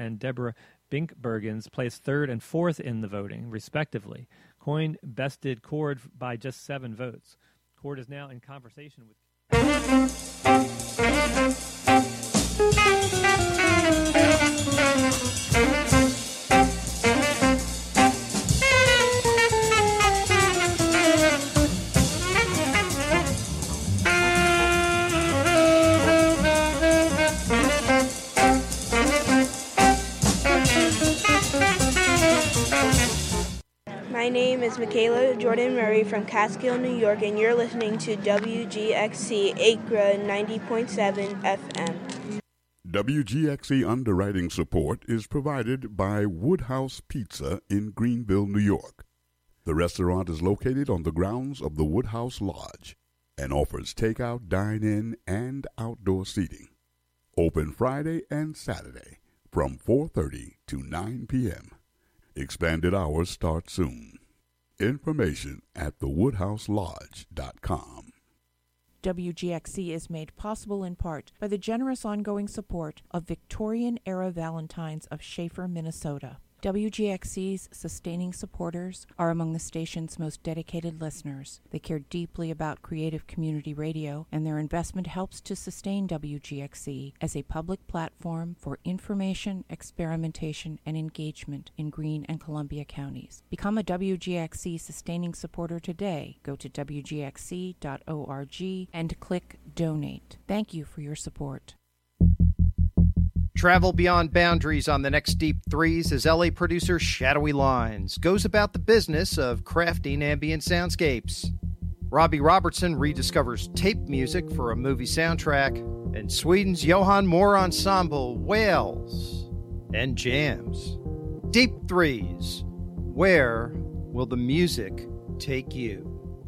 and Deborah Binkbergens placed third and fourth in the voting, respectively. Coyne bested Cord by just 7 votes. Cord is now in conversation with... My name is Michaela Jordan Murray from Catskill, New York, and you're listening to WGXC Acra 90.7 FM. WGXC underwriting support is provided by Woodhouse Pizza in Greenville, New York. The restaurant is located on the grounds of the Woodhouse Lodge and offers takeout, dine-in, and outdoor seating. Open Friday and Saturday from 4:30 to 9 p.m. Expanded hours start soon. Information at thewoodhouselodge.com. WGXC is made possible in part by the generous ongoing support of Victorian-era Valentines of Schaefer, Minnesota. WGXC's sustaining supporters are among the station's most dedicated listeners. They care deeply about creative community radio, and their investment helps to sustain WGXC as a public platform for information, experimentation, and engagement in Greene and Columbia counties. Become a WGXC sustaining supporter today. Go to WGXC.org and click Donate. Thank you for your support. Travel beyond boundaries on the next Deep Threes as LA producer Shadowy Lines goes about the business of crafting ambient soundscapes. Robbie Robertson rediscovers tape music for a movie soundtrack, and Sweden's Johan Moore ensemble wails and jams. Deep Threes, where will the music take you?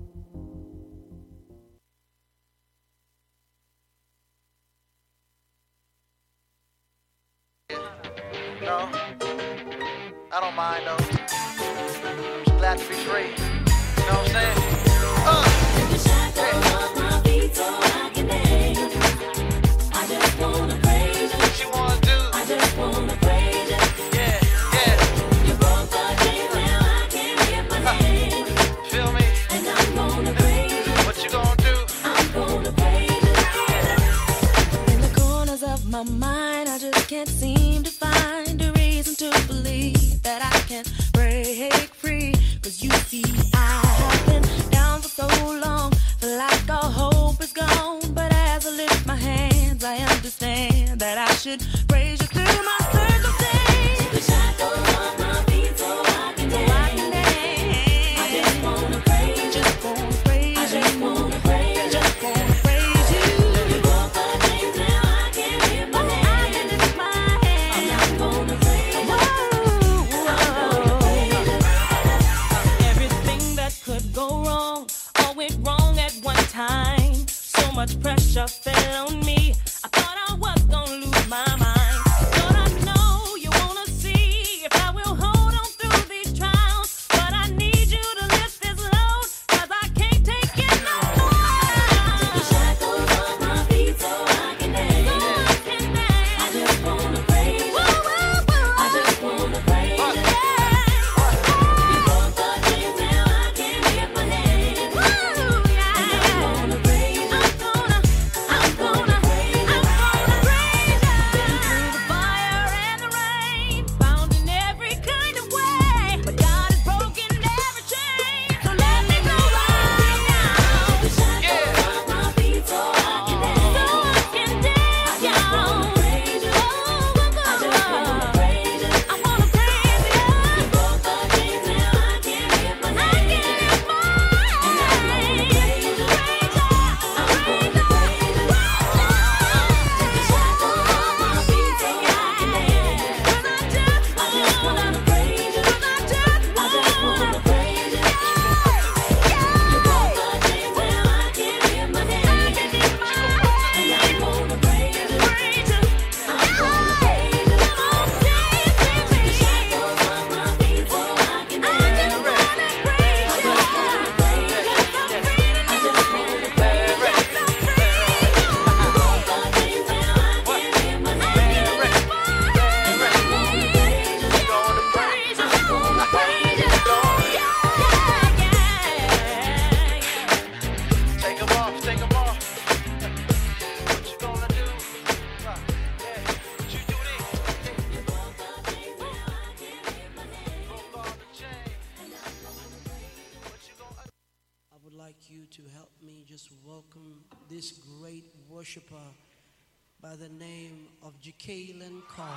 No, I don't mind though. I'm just glad to be free. You know what I'm saying? I just wanna praise you. What you wanna do? I just wanna praise you. Yeah, yeah. You broke the chains, now I can't get my name. Feel me? And I'm gonna praise you. What you gonna do? I'm gonna praise you. In the corners of my mind, I just can't seem to find a reason to believe that I can break free. 'Cause you see, I have been down just welcome this great worshiper by the name of Jacqueline Carr.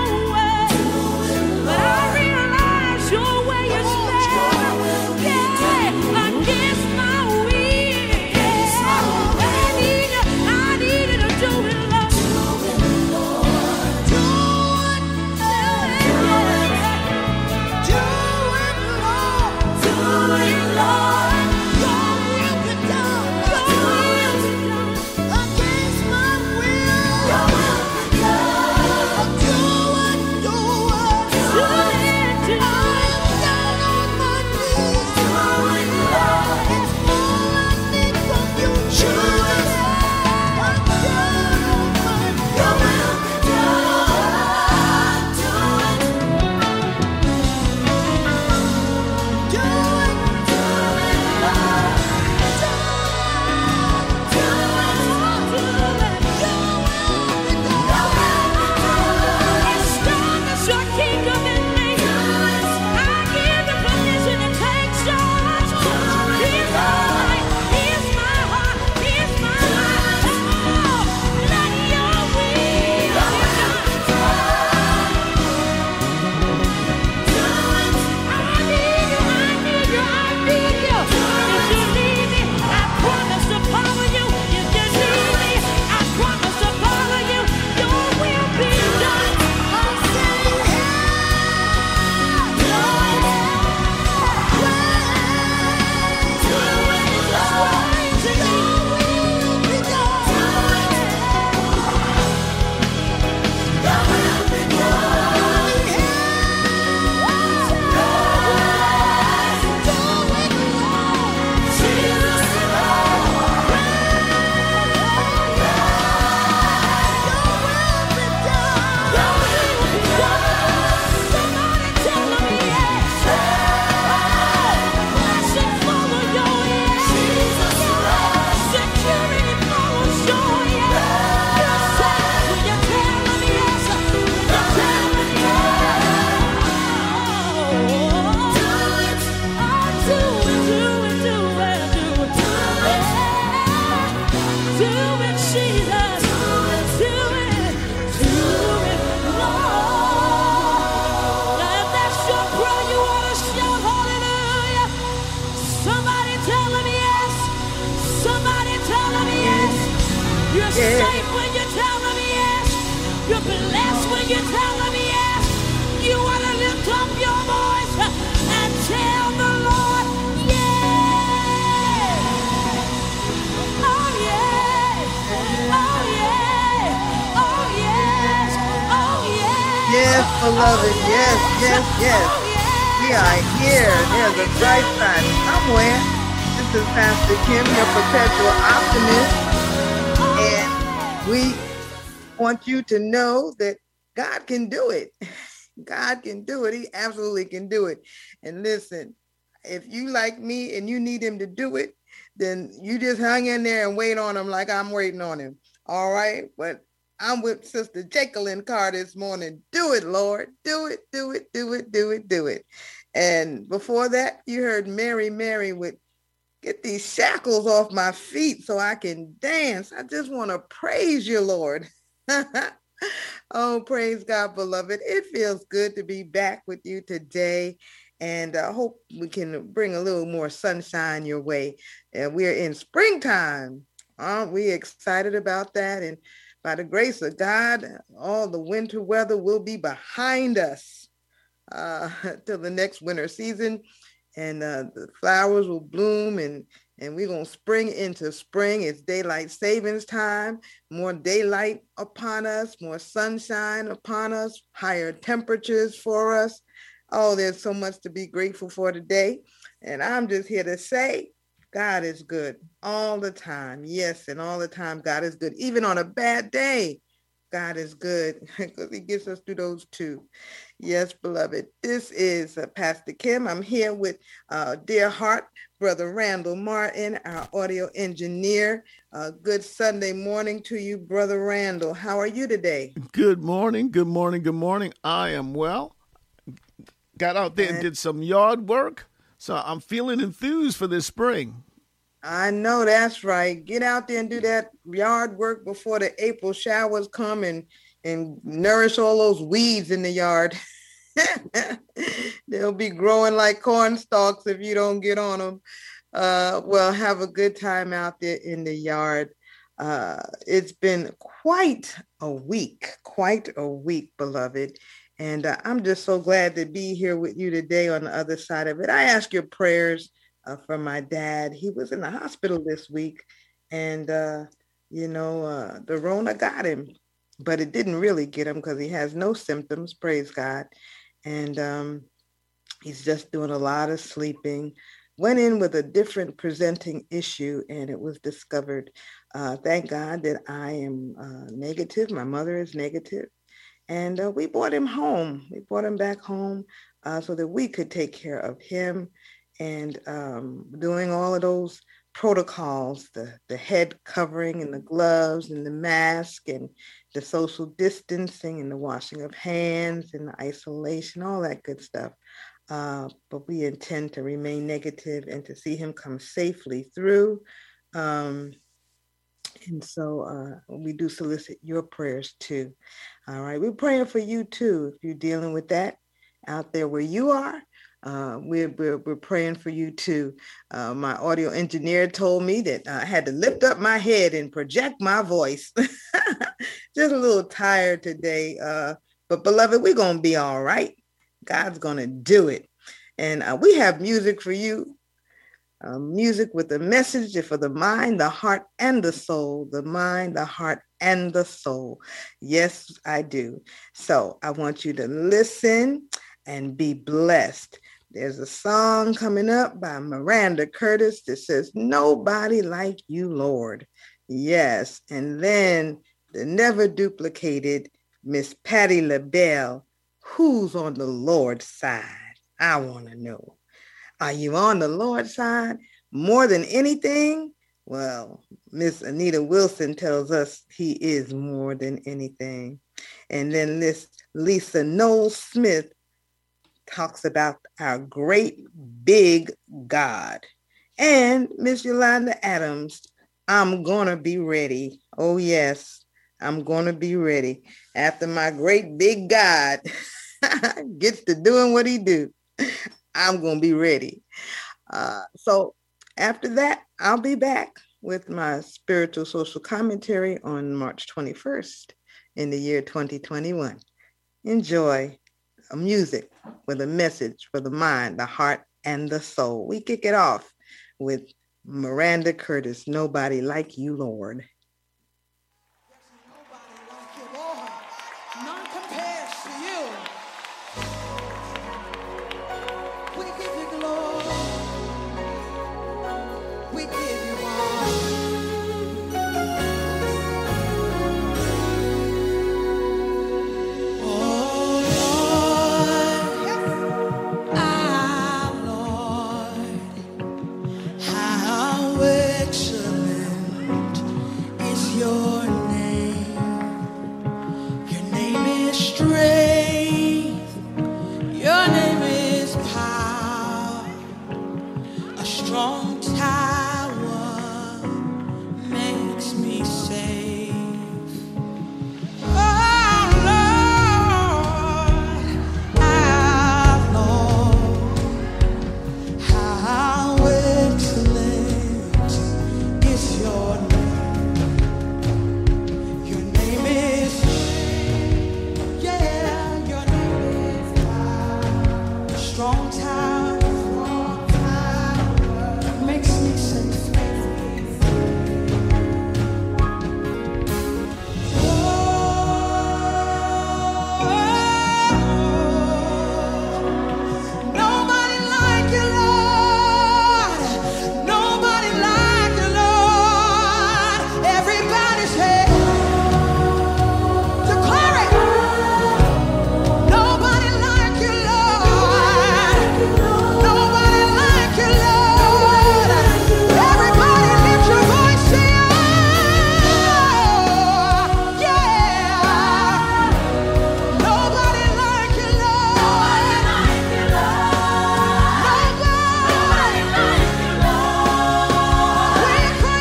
Your way is better. Yeah. You're Yeah. safe when you tell them yes. You're blessed when you tell them yes. You want to lift up your voice and tell the Lord, yeah. Oh, yeah. Oh, yeah. Oh, yes. Oh, yes. Yes, beloved. Oh, Yes, yes, yes. Oh, yes. We are here. There's a bright side somewhere. This is Pastor Kim, your perpetual optimist. And we want you to know that God can do it. God can do it. He absolutely can do it. And listen, if you like me and you need him to do it, then you just hang in there and wait on him like I'm waiting on him. All right. But I'm with Sister Jacqueline Carr this morning. Do it, Lord. Do it, do it, do it, do it, do it. And before that, you heard Mary with Get These Shackles Off My Feet so I can dance. I just want to praise you, Lord. Oh, praise God, beloved. It feels good to be back with you today. And I hope we can bring a little more sunshine your way. We're in springtime. Aren't we excited about that? And by the grace of God, all the winter weather will be behind us till the next winter season. And the flowers will bloom and we're going to spring into spring. It's daylight savings time, more daylight upon us, more sunshine upon us, higher temperatures for us. Oh, there's so much to be grateful for today. And I'm just here to say, God is good all the time. Yes, and all the time, God is good. Even on a bad day, God is good because he gets us through those too. Yes, beloved. This is Pastor Kim. I'm here with dear heart, Brother Randall Martin, our audio engineer. Good Sunday morning to you, Brother Randall. How are you today? Good morning. Good morning. Good morning. I am well. Got out there and did some yard work. So I'm feeling enthused for this spring. I know that's right. Get out there and do that yard work before the April showers come and nourish all those weeds in the yard. They'll be growing like corn stalks if you don't get on them. Well, have a good time out there in the yard. It's been quite a week, beloved. And I'm just so glad to be here with you today on the other side of it. I ask your prayers for my dad. He was in the hospital this week and, the Rona got him, but it didn't really get him because he has no symptoms, praise God. And he's just doing a lot of sleeping. Went in with a different presenting issue and it was discovered. Thank God that I am negative. My mother is negative. And we brought him home. We brought him back home so that we could take care of him and doing all of those protocols, the head covering and the gloves and the mask and the social distancing and the washing of hands and the isolation, all that good stuff. But we intend to remain negative and to see him come safely through. And so we do solicit your prayers too. All right, we're praying for you too. If you're dealing with that out there where you are, we're praying for you too. My audio engineer told me that I had to lift up my head and project my voice. Just a little tired today. But beloved, we're going to be all right. God's going to do it. And we have music for you. Music with a message for the mind, the heart, and the soul. The mind, the heart, and the soul. Yes, I do. So I want you to listen and be blessed. There's a song coming up by Miranda Curtis that says, "Nobody Like You, Lord." Yes. And then the never duplicated Miss Patti LaBelle, "Who's on the Lord's Side?" I want to know. Are you on the Lord's side more than anything? Well, Miss Anita Wilson tells us he is more than anything. And then this Lisa Noel Smith talks about our great big God. And Miss Yolanda Adams, "I'm gonna be ready." Oh yes, I'm gonna be ready. After my great big God gets to doing what he do, I'm gonna be ready. So after that, I'll be back with my spiritual social commentary on March 21st in the year 2021. Enjoy music with a message for the mind, the heart, and the soul. We kick it off with Miranda Curtis, Nobody Like You, Lord. None compares to you. We give you glory. We give you honor. Oh Lord, our Lord, how excellent is your name. Your name is strength. Your name is power. A strong tower makes me safe. Oh Lord, our Lord, how excellent is your name. Your name is, yeah, your name is power. Strong tower makes me safe. Nobody like you, Lord. Nobody like you, Lord. Everybody say, declare it. Nobody like you, Lord. Nobody like you, Lord. Everybody lift your voice, say, oh, yeah. Nobody like you, Lord. Nobody like you, Lord. We cry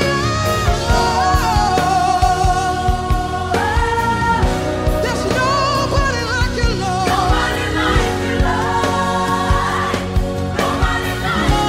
out. There's nobody like you, Lord. Nobody like you, Lord. Nobody like you,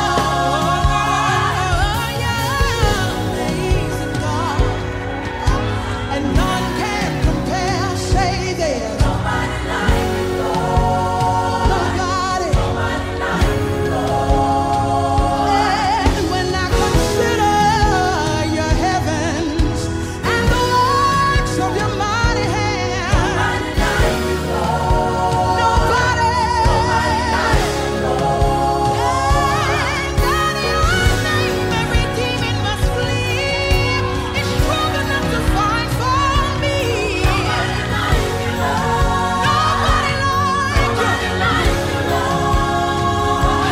Lord. Yeah, amazing God. And none can compare. Say there's nobody like you, Lord. Nobody. Nobody like you, Lord. And when I consider your heavens and the works of your mighty hand, nobody like you, Lord. Nobody. Nobody like you, Lord. And down in your name every demon must flee. It's strong enough to fight for me. Nobody like you, Lord. Nobody like you. Nobody like you, Lord.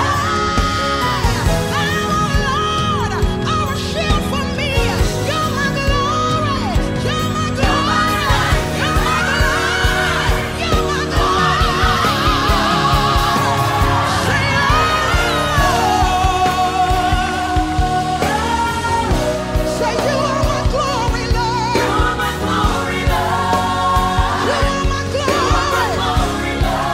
Lord, our shield for me. You're my glory. You're my glory. You're my glory. You're my glory. Say, say you are my glory, Lord. You are my glory, Lord. You are my glory,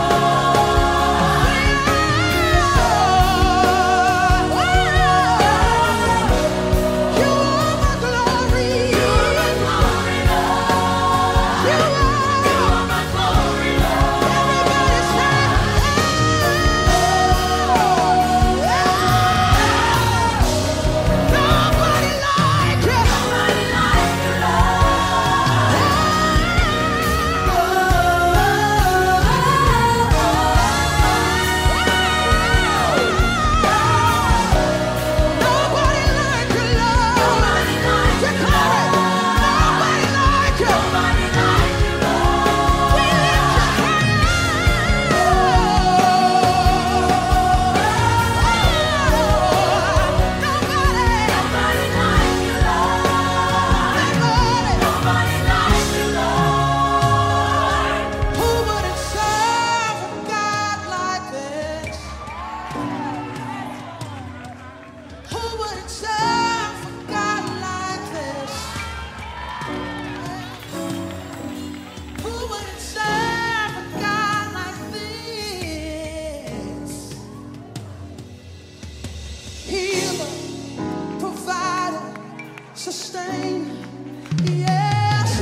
You are my glory. You are my glory, Lord. You are my glory, Lord. Everybody say, nobody like you. Nobody like you, Nobody like you, Lord. Nobody like you, Declare it. Nobody like you. Nobody like you, Lord. We lift your hand. Nobody like you, Lord. Nobody like you, Lord. Who wouldn't serve a God like this? Who wouldn't serve a God like this? Who wouldn't serve a God like this? Healer, provider, sustain. Yes,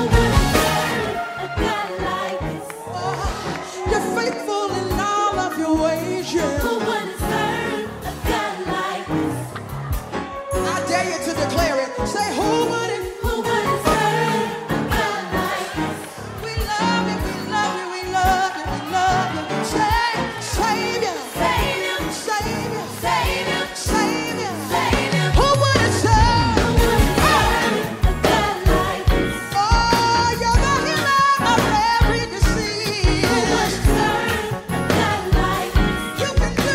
you're faithful in all of your ways. Yeah. Who wouldn't serve a God like this? I dare you to declare it. Say, who wouldn't? Who wouldn't serve a God like this? We love you, we love you, we love you, we love you. Say, Savior, Savior, Savior, Savior, Savior, Savior. Who wouldn't serve? Who wouldn't serve a God like this? Oh, you're the healer of every disease. Who wouldn't serve a God like this? You can do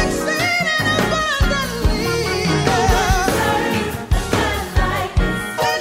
exceeding abundantly. Who wouldn't serve a God like this?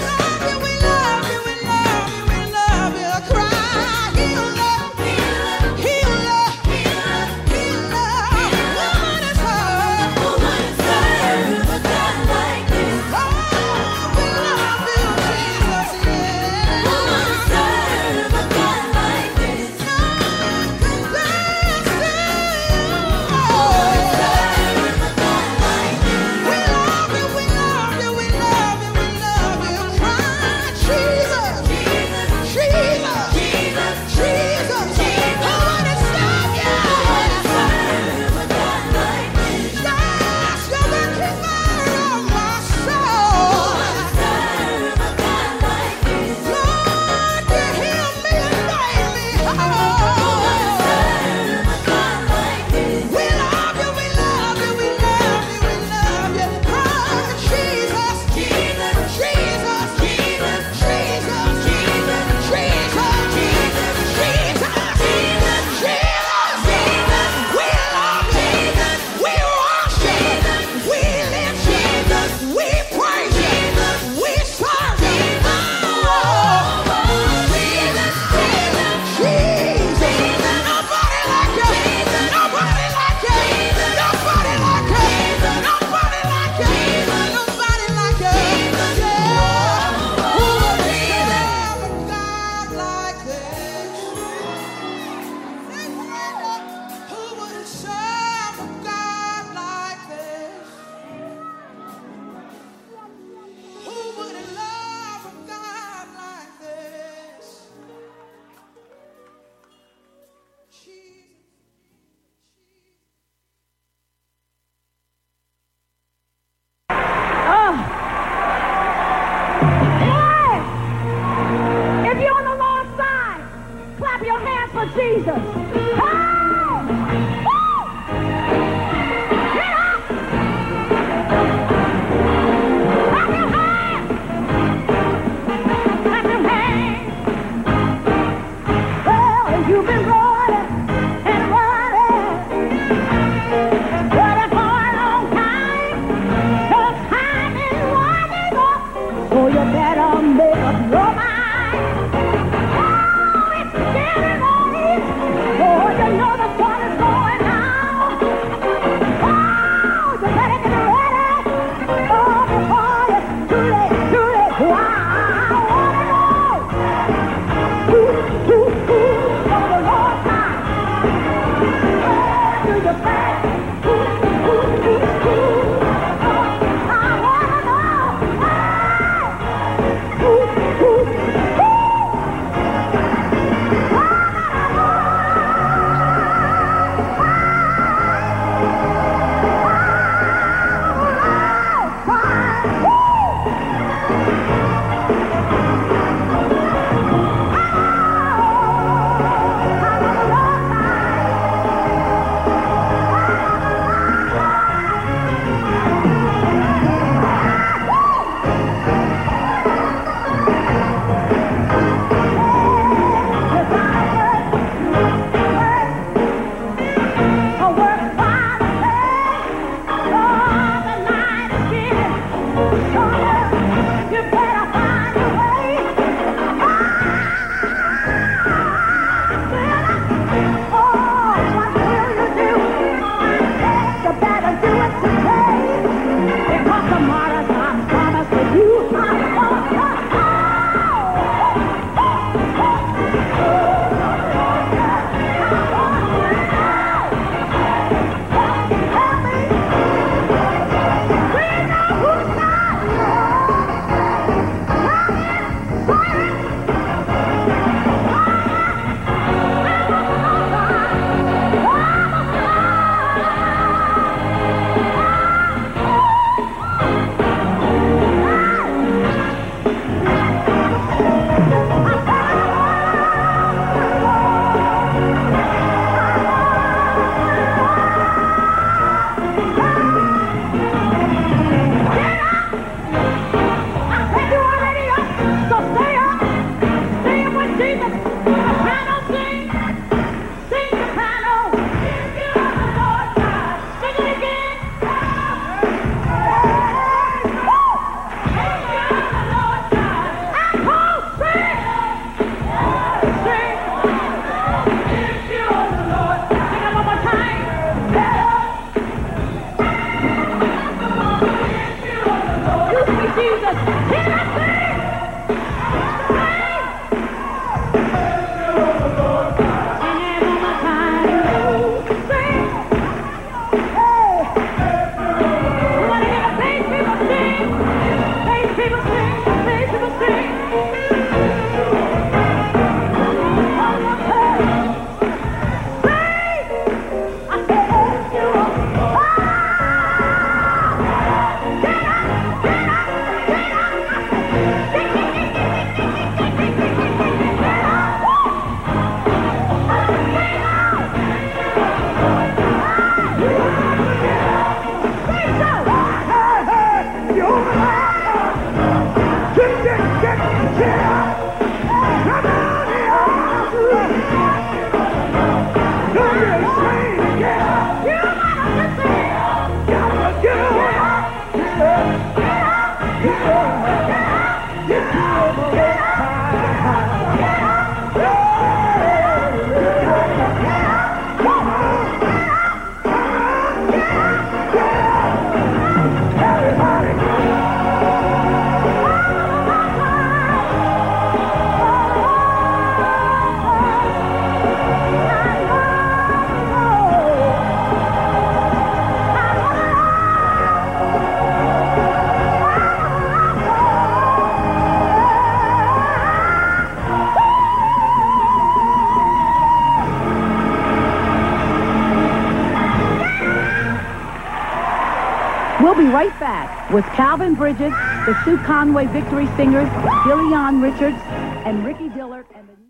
We'll be right back with Calvin Bridges, the Sue Conway Victory Singers, Gillian Richards, and Ricky Dillard. And the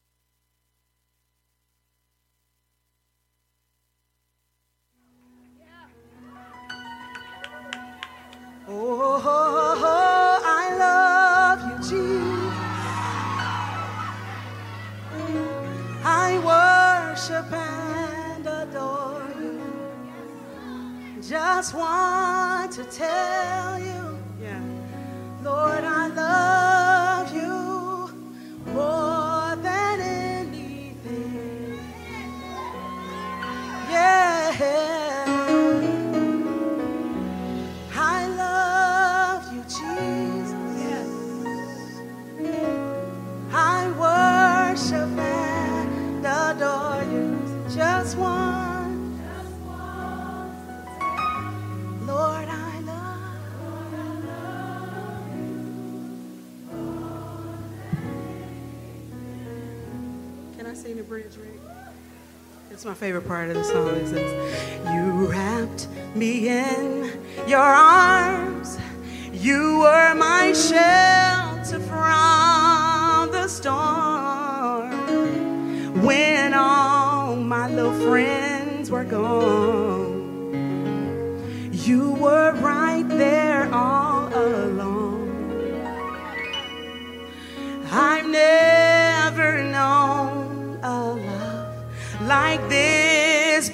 Oh, I love you, Jesus. I worship and adore you. Just want to tell you, Lord, I love you more than anything. Yeah. I love you, Jesus. I worship and adore you. Just one. Lord, I love you. Can I sing the bridge, Rick? It's my favorite part of the song. It says, you wrapped me in your arms. You were my shelter from the storm. When all my little friends were gone, you were right there all along. I've never known a love like this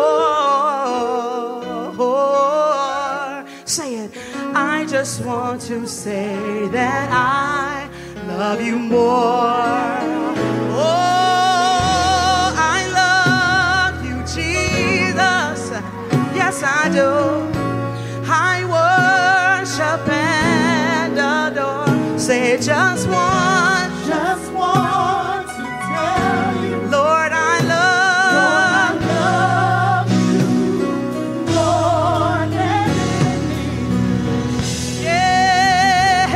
before. Say it. I just want to say that I love you more. Oh, I love you, Jesus. Yes, I do. I worship and adore. Say just want to tell you, Lord, I love you more than anything. Yeah,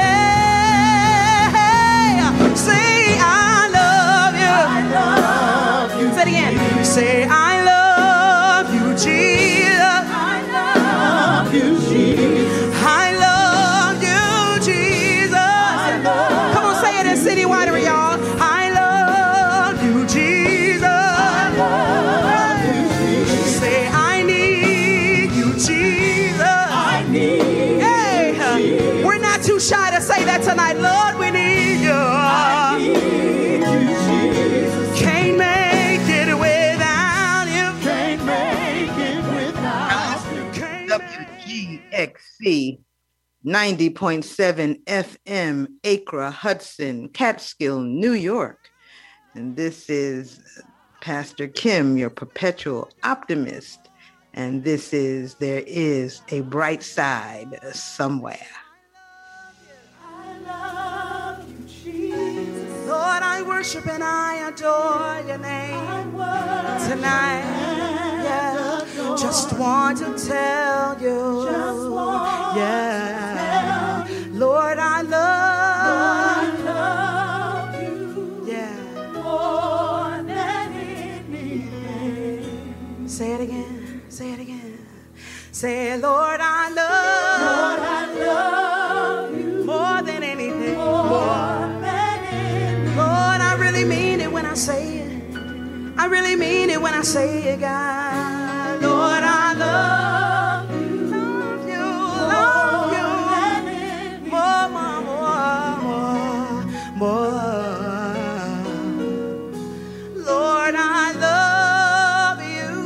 say I love you. I love you. Say it again. Say I love you, Jesus. I love you, Jesus. I love you, Jesus. Come on, say it in City Winery, y'all. I love you, Jesus. I love you, Jesus. Say I need you, Jesus. I need you, Jesus. We're not too shy to say that tonight. Lord, we need you. I need you, Jesus. Can't make it without you. Can't make it without you. WGXC 90.7 FM, Acre, Hudson, Catskill, New York. And this is Pastor Kim, your perpetual optimist. And this is There Is a Bright Side Somewhere. I love you, Jesus. Lord, I worship and I adore your name tonight. Yeah. Just want to tell you. say again, Lord, I love you, love you, more, Lord, I love you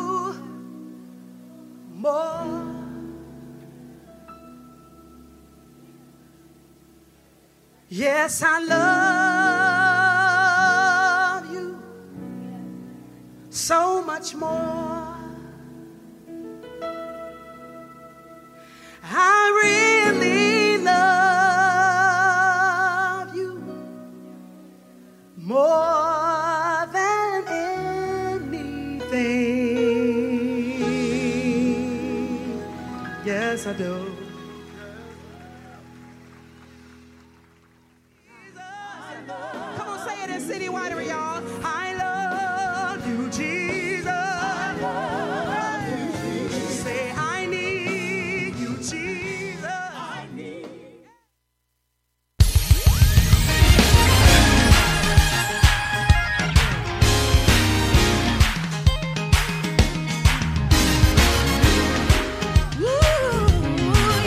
more. Yes, I love you so much more. I really love you more than anything. Yes, I do. Come on, say it in City Winery, y'all. I love you, Jesus. I love you, Jesus. Say, I need you, Jesus. I need. Ooh,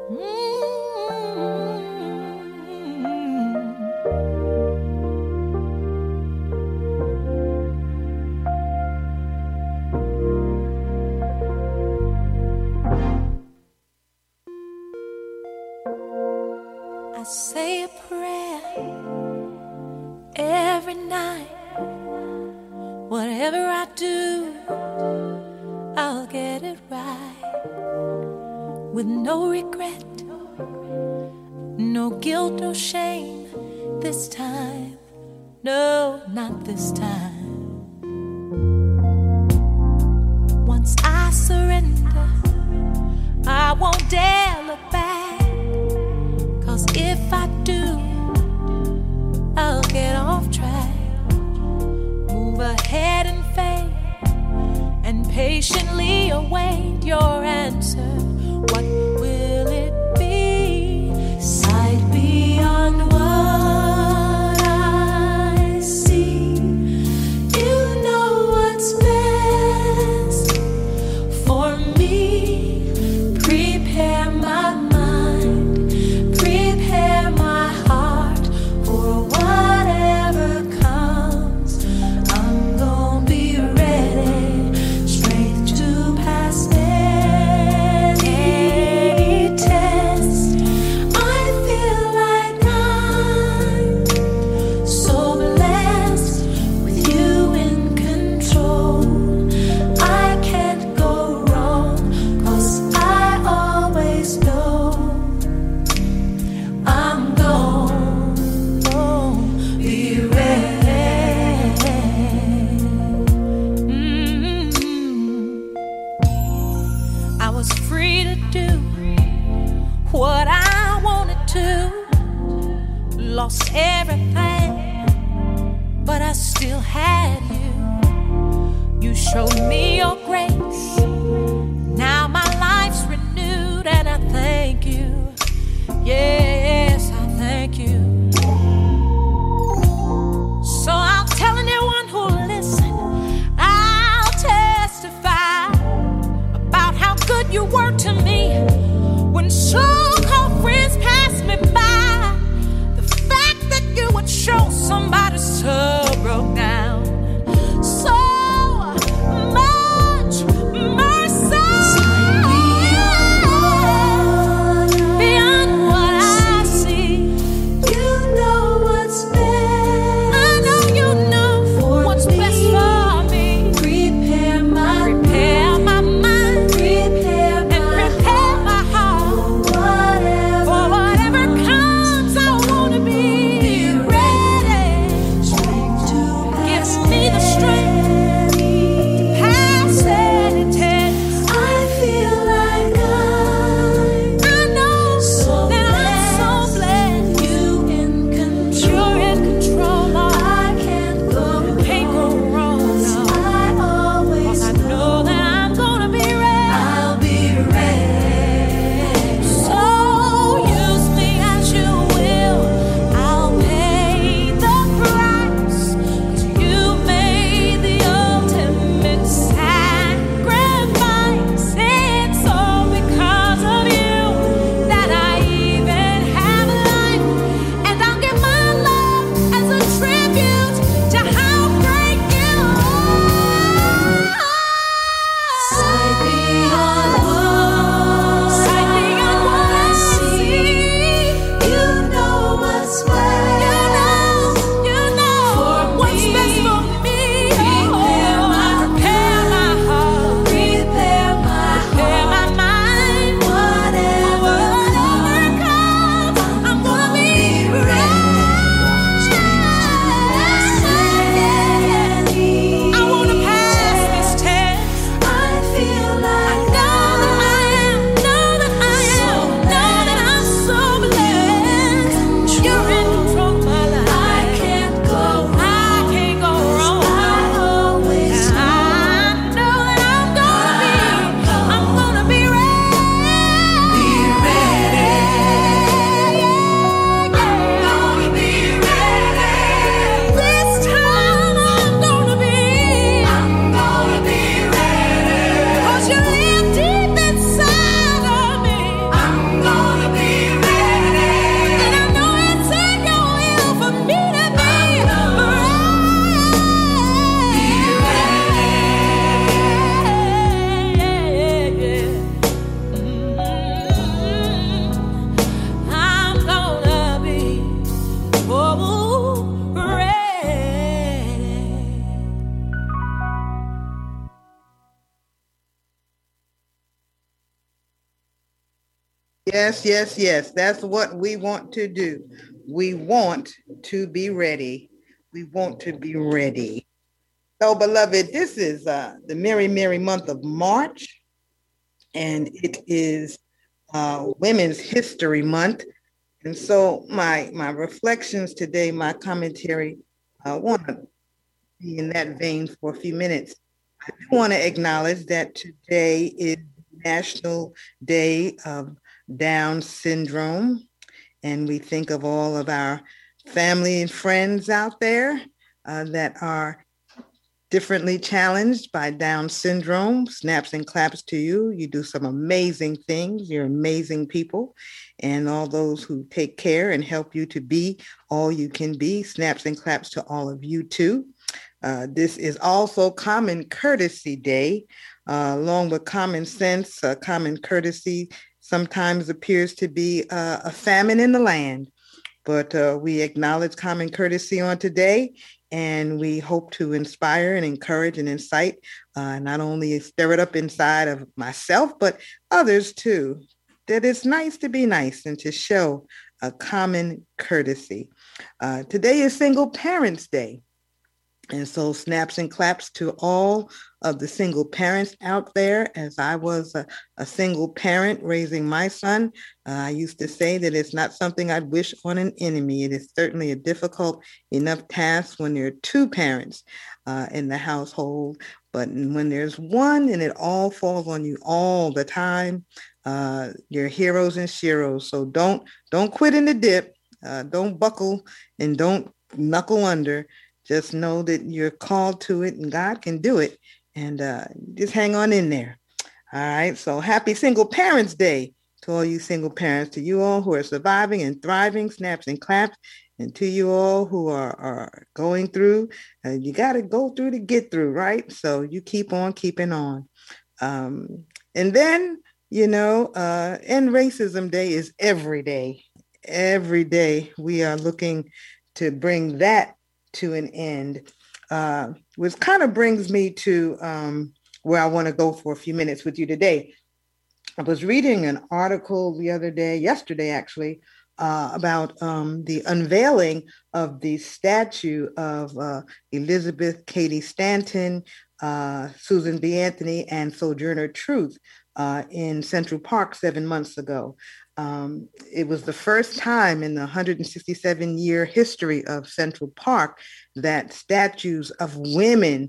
I say a prayer every night. Whatever I do, I'll get it right. With no regret, no guilt, no shame. This time, no, not this time. Once I surrender, I won't dare look back. 'Cause if I do, I'll get off track. Move ahead in faith and patiently await your answer. What will it be? Sight beyond what I see. You know what's best for me. Prepare my mind, prepare my heart for whatever comes. I'm gonna be ready, strength to pass any test. I feel like I'm so blessed with you in control. I can't go wrong, 'cause I always know I'm gonna be ready. I was free to do what I wanted to. Lost everything, but I still had you. You showed me your grace. Now my life's renewed, and I thank you. Yes, I thank you. So I'll tell anyone who'll listen, I'll testify about how good you were to me when so-called friends passed me by. The fact that you would show somebody so broke down, so much more. Yes, yes, yes. That's what we want to do. We want to be ready. We want to be ready. So, beloved, this is the merry, merry month of March, and it is Women's History Month. And so, my reflections today, my commentary, I want to be in that vein for a few minutes. I do want to acknowledge that today is National Day of Down syndrome, and we think of all of our family and friends out there that are differently challenged by Down syndrome. Snaps and claps to you. You do some amazing things. You're amazing people. And all those who take care and help you to be all you can be. Snaps and claps to all of you too. This is also Common Courtesy Day, along with common sense. Common courtesy sometimes appears to be a famine in the land, but we acknowledge common courtesy on today, and we hope to inspire and encourage and incite, not only stir it up inside of myself, but others too, that it's nice to be nice and to show a common courtesy. Today is Single Parents Day. And so snaps and claps to all of the single parents out there. As I was a single parent raising my son, I used to say that it's not something I'd wish on an enemy. It is certainly a difficult enough task when there are two parents in the household. But when there's one and it all falls on you all the time, you're heroes and sheroes. So don't quit in the dip. Don't buckle and don't knuckle under. Just know that you're called to it and God can do it. And just hang on in there. All right. So happy Single Parents Day to all you single parents, to you all who are surviving and thriving, snaps and claps. And to you all who are going through, you got to go through to get through, right? So you keep on keeping on. And then, End Racism Day is every day. Every day we are looking to bring that to an end, which kind of brings me to where I want to go for a few minutes with you today. I was reading an article yesterday actually, about the unveiling of the statue of Elizabeth Cady Stanton, Susan B. Anthony, and Sojourner Truth in Central Park 7 months ago. It was the first time in the 167-year history of Central Park that statues of women,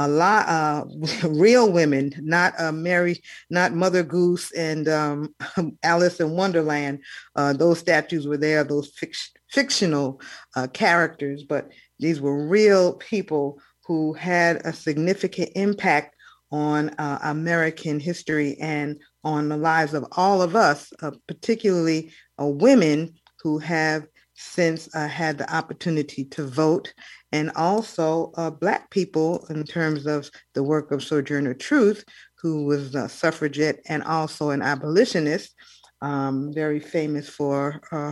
real women, not Mother Goose and Alice in Wonderland. Those statues were there, those fictional characters, but these were real people who had a significant impact on American history and on the lives of all of us, particularly women who have since had the opportunity to vote, and also Black people in terms of the work of Sojourner Truth, who was a suffragette and also an abolitionist, very famous for her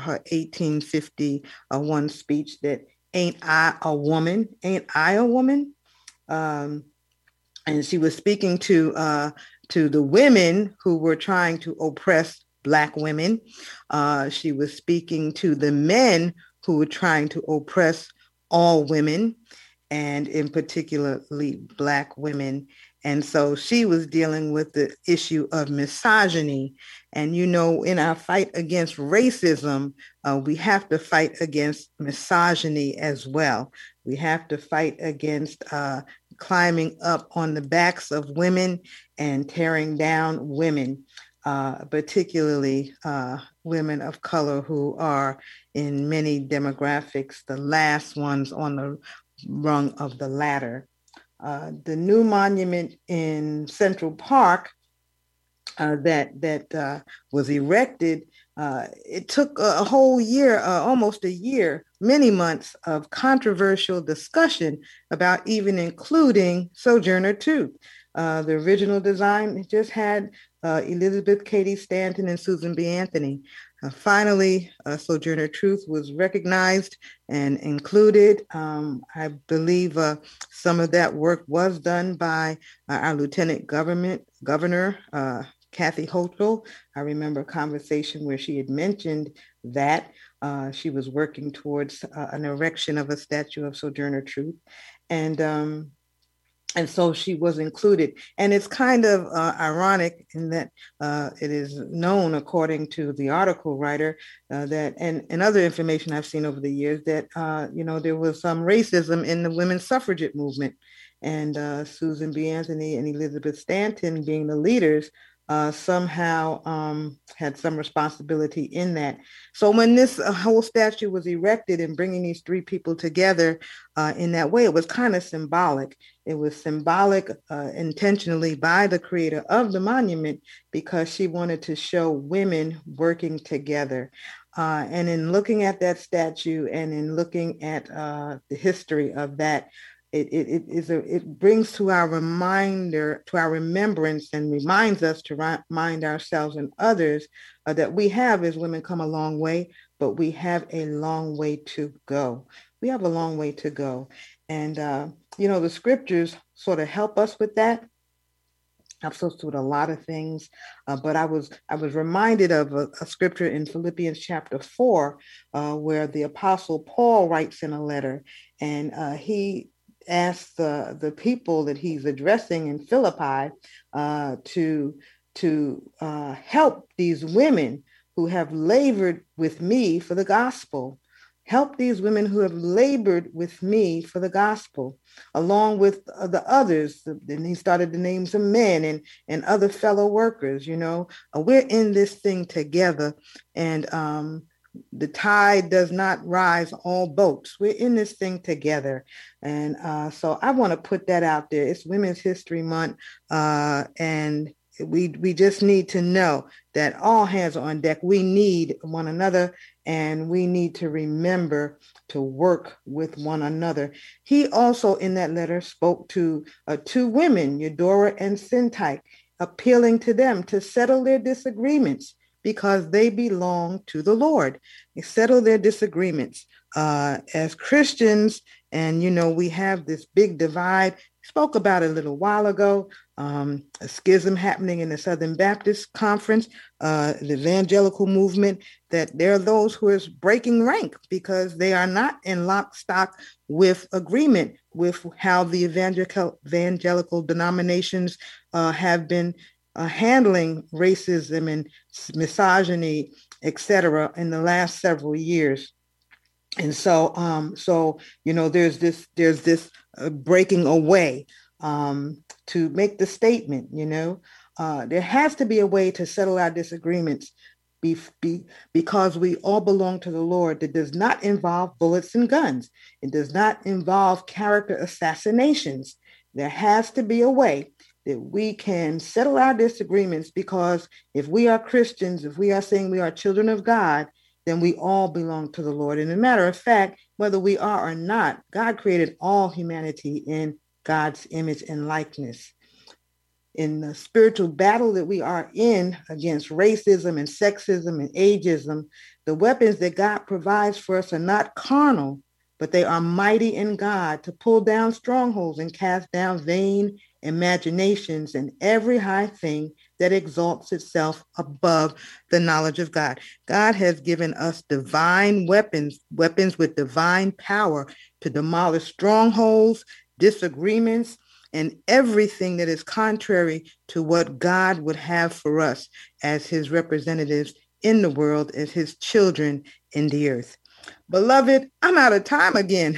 1851 speech that "Ain't I a woman? Ain't I a woman?" And she was speaking to the women who were trying to oppress Black women. She was speaking to the men who were trying to oppress all women, and in particularly Black women. And so she was dealing with the issue of misogyny. And, in our fight against racism, we have to fight against misogyny as well. We have to fight against climbing up on the backs of women and tearing down women, particularly women of color who are in many demographics the last ones on the rung of the ladder. The new monument in Central Park that was erected, it took a whole year, almost a year, many months of controversial discussion about even including Sojourner Truth. The original design just had Elizabeth Cady Stanton and Susan B. Anthony. Finally, Sojourner Truth was recognized and included. I believe some of that work was done by our Lieutenant Governor, Kathy Hochul. I remember a conversation where she had mentioned that she was working towards an erection of a statue of Sojourner Truth. And so she was included. And it's kind of ironic in that it is known, according to the article writer, that and other information I've seen over the years, that, there was some racism in the women's suffragette movement. And Susan B. Anthony and Elizabeth Stanton, being the leaders, somehow had some responsibility in that. So when this whole statue was erected and bringing these three people together in that way, it was kind of symbolic. It was symbolic intentionally by the creator of the monument, because she wanted to show women working together. And in looking at that statue and in looking at the history of that, it brings to our remembrance, and reminds us to remind ourselves and others that we have, as women, come a long way, but we have a long way to go. We have a long way to go. And, the scriptures sort of help us with that. I've supposed to do a lot of things, but I was reminded of a scripture in Philippians chapter 4, where the Apostle Paul writes in a letter, and he asks the people that he's addressing in Philippi to help these women who have labored with me for the gospel. Help these women who have labored with me for the gospel, along with the others. Then he started to name some men and other fellow workers. We're in this thing together, and the tide does not rise all boats. We're in this thing together. And so I want to put that out there. It's Women's History Month, and we just need to know that all hands are on deck. We need one another, and we need to remember to work with one another. He also, in that letter, spoke to two women, Eudora and Syntyche, appealing to them to settle their disagreements, because they belong to the Lord. They settle their disagreements. As Christians, and we have this big divide. Spoke about it a little while ago, a schism happening in the Southern Baptist Conference, the evangelical movement, that there are those who are breaking rank because they are not in lockstep with agreement with how the evangelical denominations have been handling racism and misogyny, etc., in the last several years. And so, there's this breaking away to make the statement. There has to be a way to settle our disagreements, because we all belong to the Lord. That does not involve bullets and guns. It does not involve character assassinations. There has to be a way that we can settle our disagreements, because if we are Christians, if we are saying we are children of God, then we all belong to the Lord. And as a matter of fact, whether we are or not, God created all humanity in God's image and likeness. In the spiritual battle that we are in against racism and sexism and ageism, the weapons that God provides for us are not carnal, but they are mighty in God to pull down strongholds and cast down vain imaginations and every high thing that exalts itself above the knowledge of God. God has given us divine weapons with divine power to demolish strongholds, disagreements, and everything that is contrary to what God would have for us as his representatives in the world, as his children in the earth. Beloved, I'm out of time again.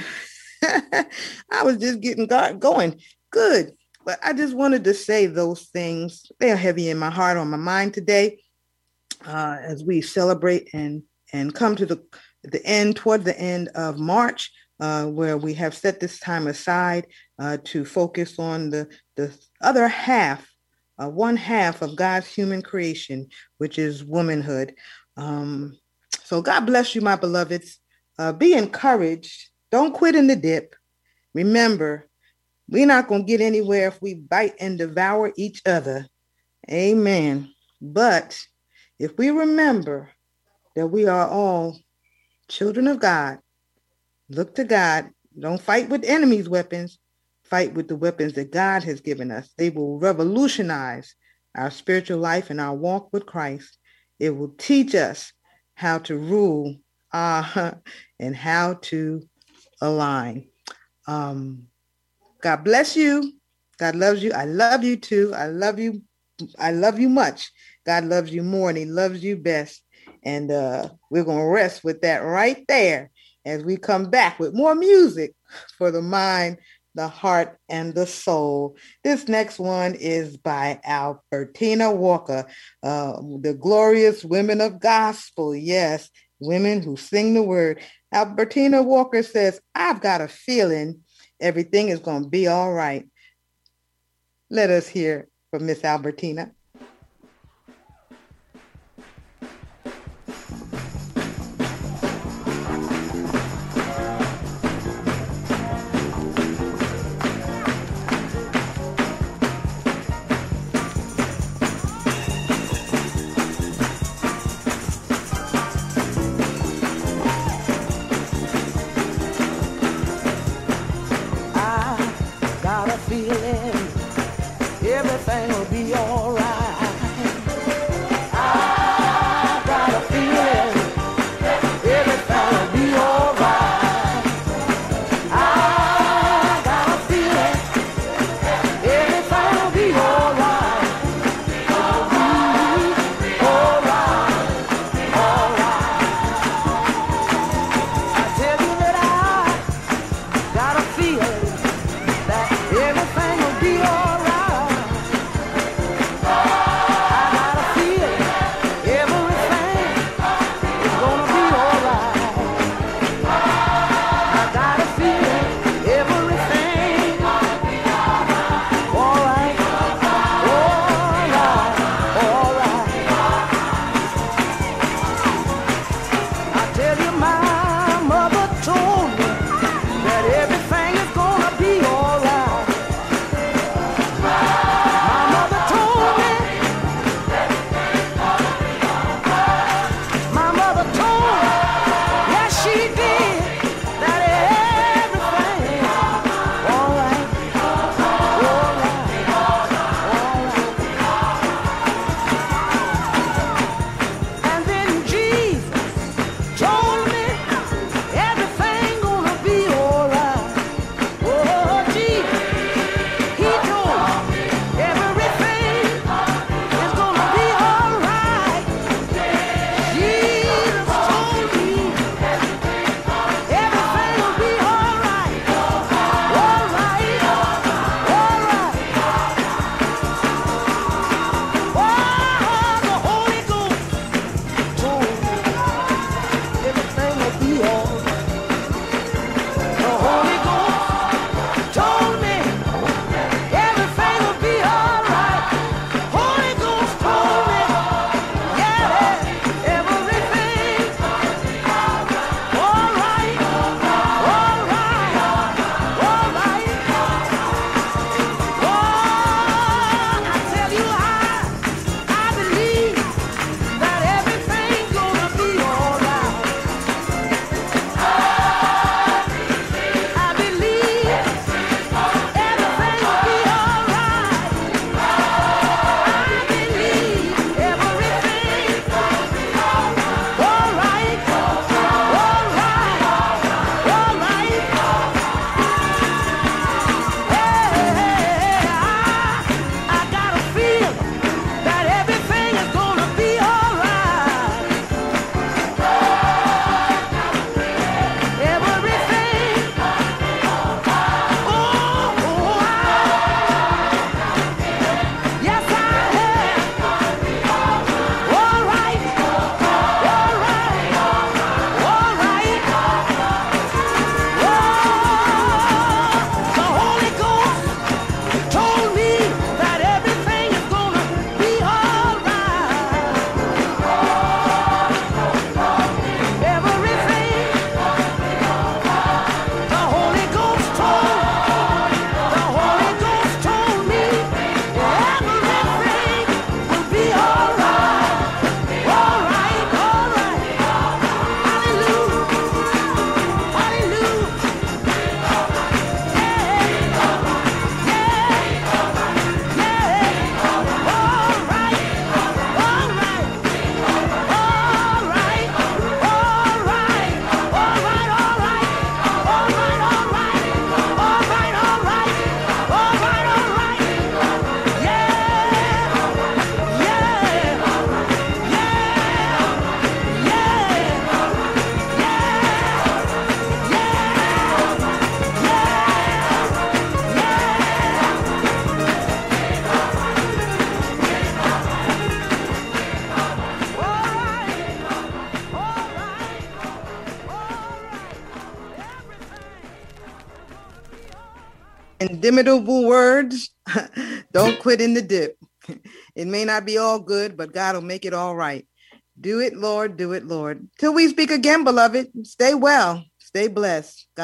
I was just getting going. Good. But I just wanted to say those things. They are heavy in my heart, on my mind today, as we celebrate and come to toward the end of March, where we have set this time aside to focus on the other half, one half of God's human creation, which is womanhood. So God bless you, my beloveds. Be encouraged. Don't quit in the dip. Remember, we're not going to get anywhere if we bite and devour each other. Amen. But if we remember that we are all children of God, look to God. Don't fight with enemies' weapons. Fight with the weapons that God has given us. They will revolutionize our spiritual life and our walk with Christ. It will teach us how to rule and how to align. God bless you. God loves you. I love you too. I love you. I love you much. God loves you more and he loves you best. And we're going to rest with that right there as we come back with more music for the mind, the heart, and the soul. This next one is by Albertina Walker, the glorious women of gospel. Yes, women who sing the word. Albertina Walker says, I've got a feeling everything is going to be all right. Let us hear from Miss Albertina. Feeling everything will be all right. Inimitable words. Don't quit in the dip. It may not be all good, but God will make it all right. Do it, Lord. Do it, Lord. Till we speak again, beloved. Stay well. Stay blessed. God